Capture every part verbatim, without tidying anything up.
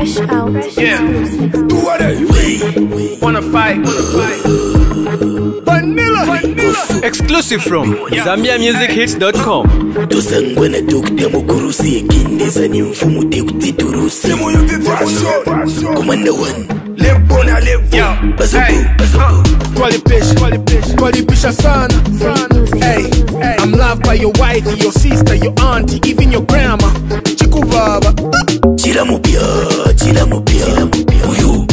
Fresh out. Yeah. Do what I Wanna fight? Wanna fight? Vanilla. Vanilla. Exclusive from Zambia Music Hits dot com. Tosangwana tukta mukurusi Kindeza ni mfumu tekути turusi Simo yuti fashion. Commander one Lebona levo. Yo. Bazubu. Hey. Twalipisha. Twalipisha sana. Hey. I'm loved by your wife, your sister, your auntie, even your grandma. Chikubaba. Chila mupia, chila mupia Uyu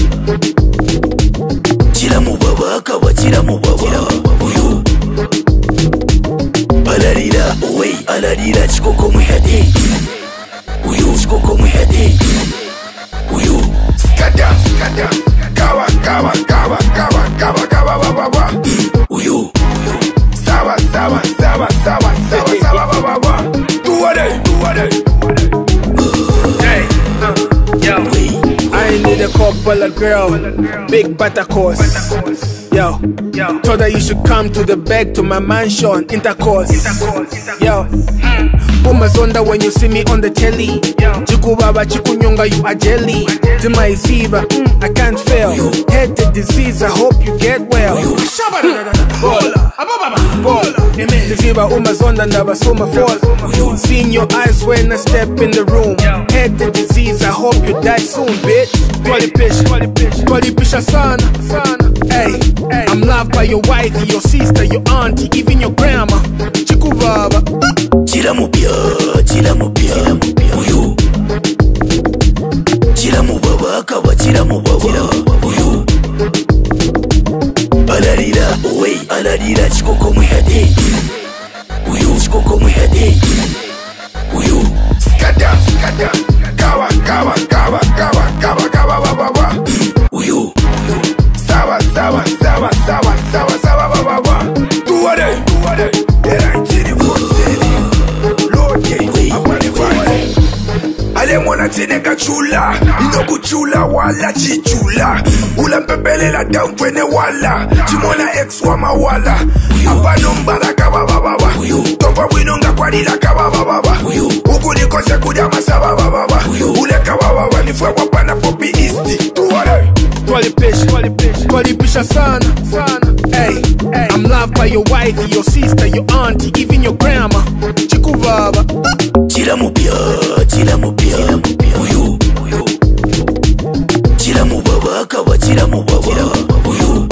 Chila mubaba, akawa chila mubaba Uyu Alarira, uwei, alarira chikoko mwihade Uyu, chikoko mwihade Uyu Skada, skada. Kawa, kawa, kawa, kawa, kawa, kawa, wa, wa, wa. Uyu Sawa, sawa, sawa, sawa, sawa, sawa, wa, wa, wa. Do what I, do what I. Hey. Uh, yo. I need a couple of girl, big butter course. Yo, Yo. told her you should come to the back to my mansion, intercourse. Yo, umazonda when you see me on the telly. Chikubaba chikunyonga, you are jelly. Zima is fever, mm, I can't fail. Head the disease, I hope you get well. Bola, bola. The fever umazonda ndaba soma fall. Seeing your eyes when I step in the room. Head the disease, I hope you die soon, bitch. Twalipisha, twalipisha sana. Hey, I'm loved by your wife, your sister, your auntie, even your grandma. Chikubaba. Chila mupia, chila mupia Uyu Chila mubaba, akawa chila mubaba Uyu Alarira, uwei, alarira chikoko mwihade Uyu, chikoko mwihade Uyu Skada, skada. Kawa, kawa, kawa, kawa, kawa, kawa, wa, wa, wa. Uyu Sawa, sawa, sawa, sawa, sawa, sawa, wa, wa, wa. Do what I, do what I. Era nchini foteli. Lord, yeah, apani fine. Ale mwana tine kachula. Ino kuchula wala chichula. Ula mpepele la dampwene wala. Chimona ex wa mawala. Apano mbaraka wa wa wa wa. Topa winonga kwa lila kawa wa wa wa. Uku nikose kudama sawa wa wa wa. Ule kawa wa wa nifwe wapana popi isti. Do what I. Twalipisha, twalipisha sana. Hey, I'm loved by your wife, your sister, your auntie, even your grandma. Chikubaba. Chila mupia, chila mupia Uyu Chila mubaba, akawa chila mubaba Uyu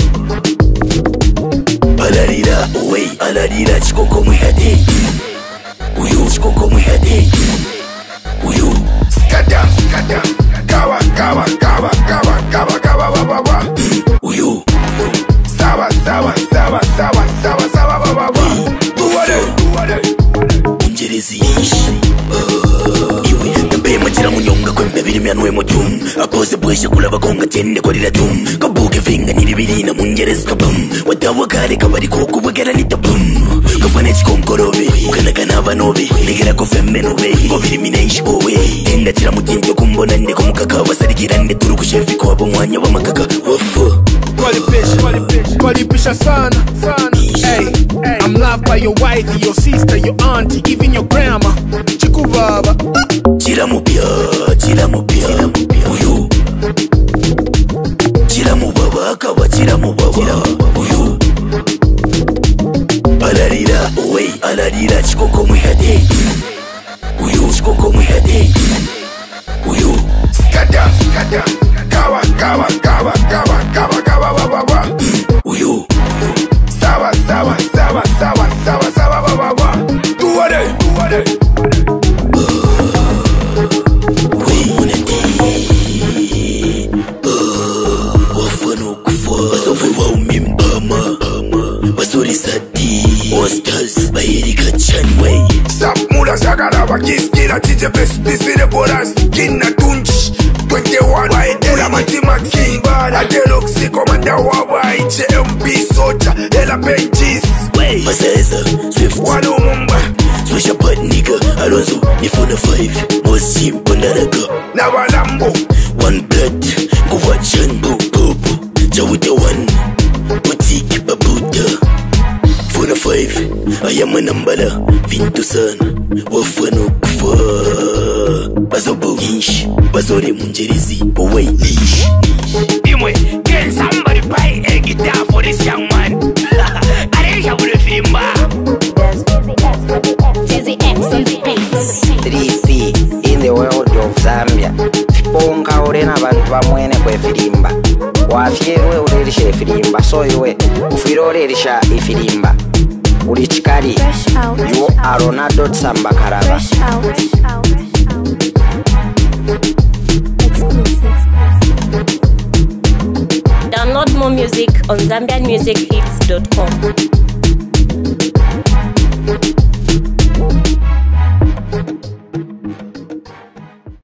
Alarira, uwei, alarira chikoko mwihade Uyu, chikoko mwihade Uyu Skada, skada. Kawa, kawa, kawa, kawa, kawa, kawa, wa, wa, wa. Uyu Sawa, sawa, sawa, sawa, sawa, sawa, wa, wa, wa. Do what I, do what I. Unjerezi Iwe, tapema chila munyonga kwembe bili mianwe motum Apose bweshe kula bakonga tende kwa lila tum Kabuke finga nilibili na munjerezi kabum Watawa kare kabari koko wegera litabum Kufane chiko mkorobe, ukanaka na vanobe Legera kofemme nobe, kovili minaishi owe Tenda chila mutinto kumbona nde kumukaka Wasarikira nde turu kushefi kwa abo mwanya wa makaka Wafo Twalipisha, twalipisha sana. Hey, I'm loved by your wife, your sister, your auntie, even your grandma. Chikubaba. Chila mupia, chila mupia Uyu Chila mubaba, akawa chila mubaba Uyu Alarira, uwei, alarira chikoko mwihade Uyu, chikoko mwihade Uyu Skada, skada. Kawa, kawa, kawa, kawa, kawa, kawa, wa, wa, wa. Uyu Sawa, sawa, sawa, sawa, sawa, sawa, wa, wa, wa. Do what I, do what I. Wei munati Wafano kufa Basofu wa umimbama Basuri sati Ostars Bayerika chanway Sap mula sagara wakiskira tije best bisire boras Kina tunch twenty-one Ela matimaki Adeloxi komanda wawa Iche M P soja Ela benchis Maseza Swift Wano mumba Swisha pat nigga Alonso Nifuna five Mosim Pondaraga Na walambo One blood Kuwachan Bubu Jawuta one Boutique Babuta Funa five Ayama nambala Vintu sana Wafano kufa bazobo inch bazore munjerizi away niche imwe can somebody buy a guitar for this young man areja bulefimba Dizzy X on the beats. three P in the world of Zambia. Ponga urena abantu bamwene kwefirimba. Wafyerwe urerisha ifirimba. So iwe ufiro urerisha ifirimba. Uri chikari. You are Ronaldo Tsamba Karaba. Fresh out. Exclusive. Download more music on zambian music hits dot com.